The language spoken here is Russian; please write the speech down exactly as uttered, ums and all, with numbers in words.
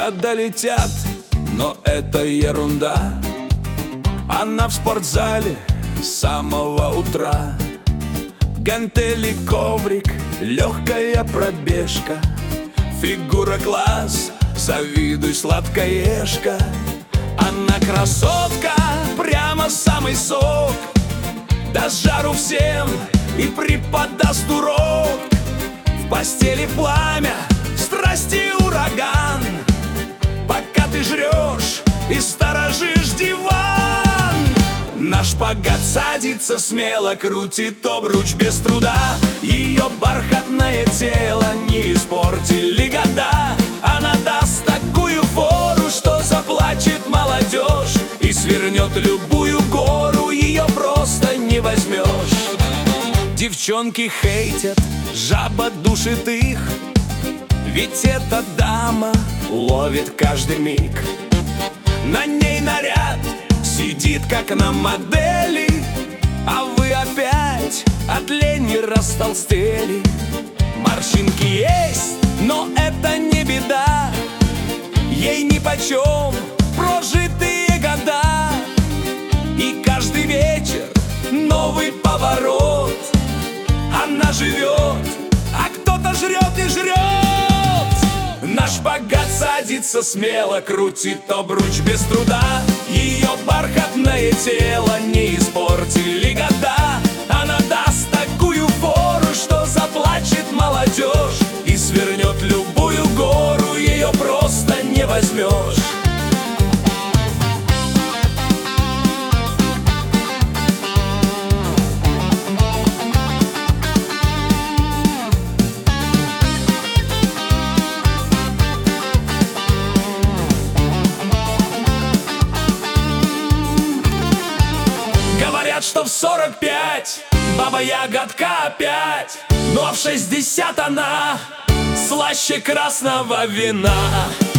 года летят, но это ерунда. Она в спортзале с самого утра. Гантели, коврик, легкая пробежка, фигура класс, завидуй, сладкоежка. Она красотка, прямо самый сок, даст жару всем и преподаст урок. В постели пламя, страсти ураган, пока ты жрешь и сторожишь диван. На шпагат садится смело, крутит обруч без труда. Ее бархатное тело не испортили года. Она даст такую фору, что заплачет молодежь и свернет любую гору, ее просто не возьмешь. Девчонки хейтят, жаба душит их, ведь эта дама ловит каждый миг. На ней наряд сидит как на модели, а вы опять от лени растолстели. Морщинки есть, но это не беда, ей нипочем прожитые года. И каждый вечер новый поворот. Она живет, а кто-то жрет и жрет. На шпагат садится смело, крутит обруч без труда. Ее бархатное тело не испортили года. Она даст такую фору, что заплачет молодежь и свернет любую гору, ее просто не возьмешь. Говорят, что в сорок пять баба-ягодка опять, ну а в шестьдесят она слаще красного вина.